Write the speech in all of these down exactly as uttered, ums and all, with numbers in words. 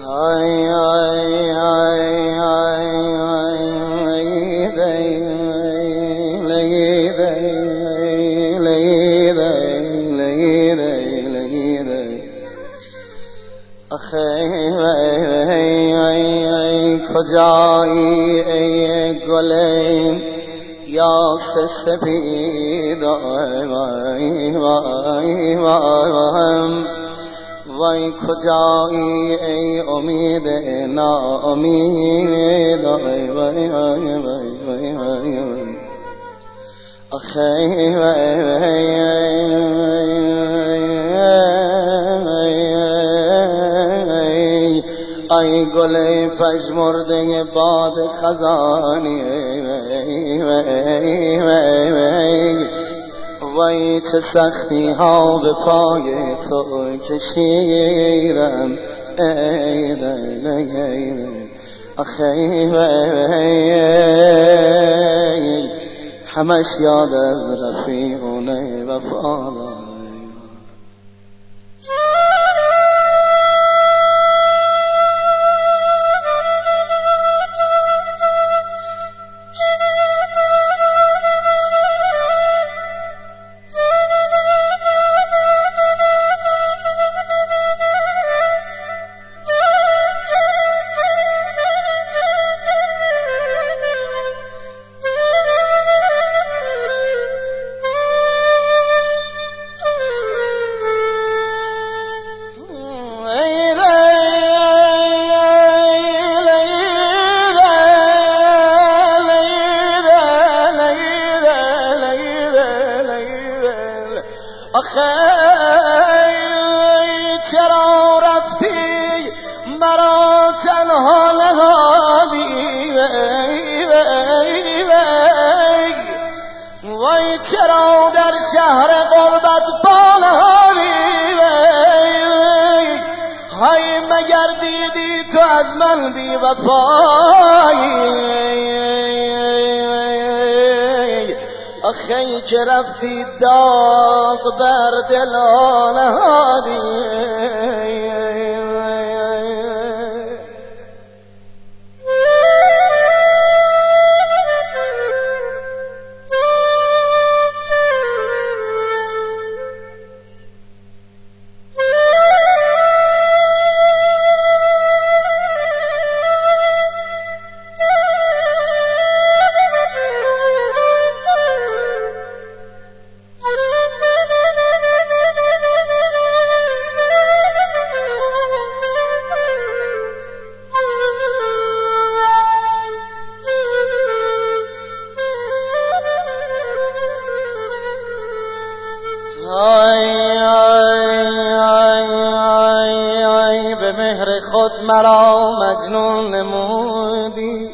ay ay ay ay کجایی ای گل یاس سپید وای وای وای وای کجایی ای امید ناامید وای وای وای وای وای آخی وای وای ای گل پژمرده باد خزانی وای وای وای وای چه سختی ها به پای تو کشیدم ای دل ای دل آخی وای همش یاد از رفیقونه وفادار چرا رفتی مرا تنها نهادی وای وای وای چرا در شهر غربت پا نهادی وای های مگر دیدی تو از من بی وفایی آخی که رفتی داغ بر دل نهادی به مهر خود مرا مجنون نمودی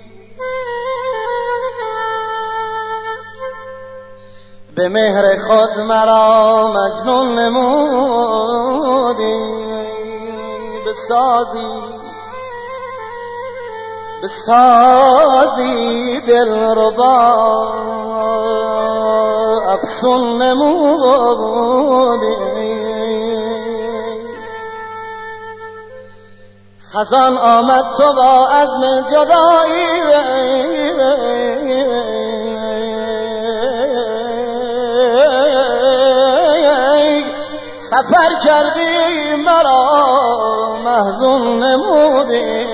به مهر خود مرا مجنون نمودی به سازی به سازی دلربا افسون نمودی خزان آمد تو با عزم جدایی سفر کردی مرا محزون نمودی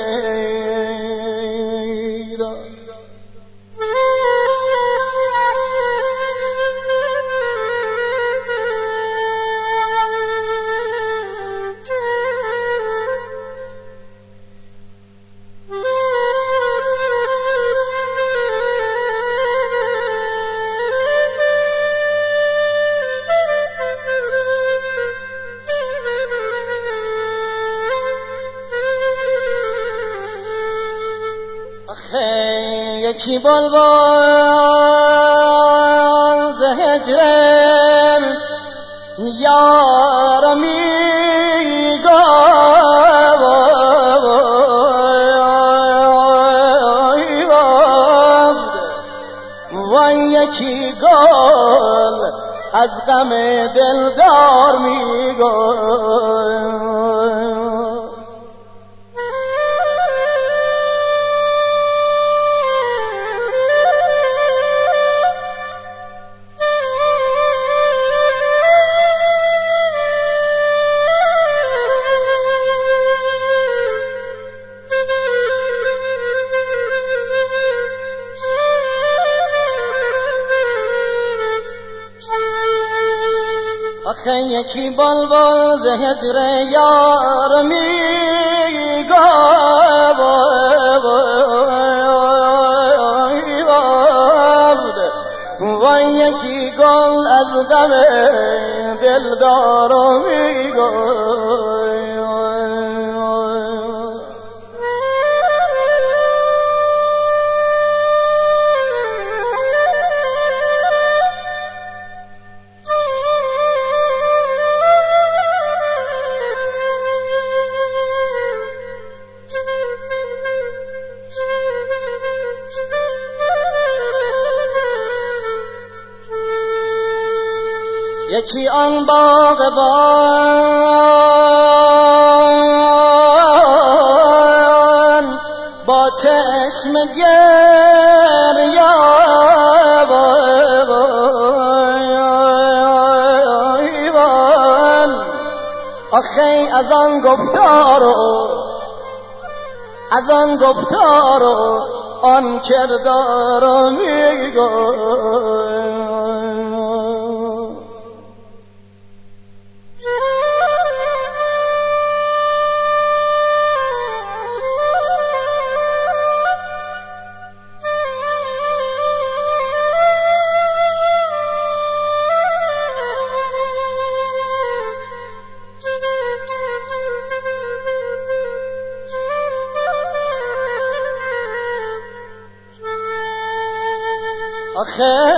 یکی بلبل ز هجرم یار میگفت وای یکی گل از غم دلدار میگفت یکی بلبل ز هجر یار میگفت و یکی گل از غم دلدار میگفت. یکی آن باغبان با چشم گریان آخی از آن گفتار و از آن گفتار و آن کردار میگوی. آخه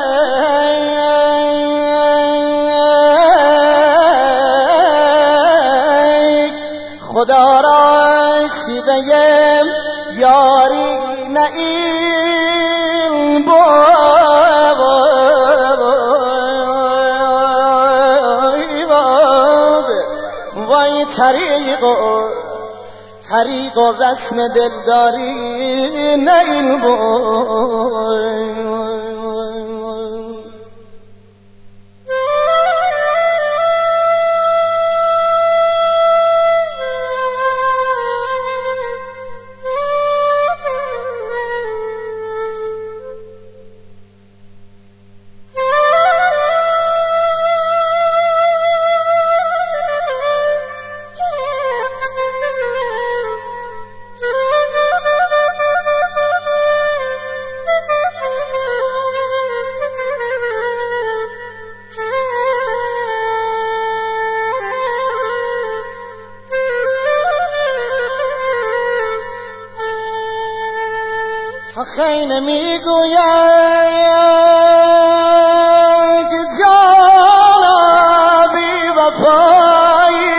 خدا را شیوه یاری نه این بود وای طریق و طریق و رسم دلداری نه این بود. آخی نمیگوید که جانا بی وفایی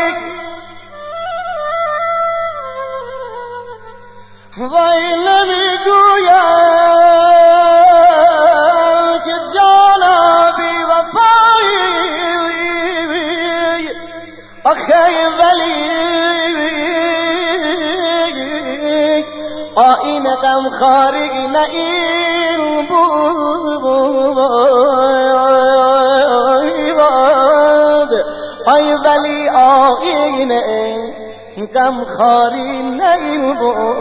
وای نمیگوید که جانا بی وفایی آخی ولی آین غم خاری نه این بود ای ولی آین غم خاری نه این بود.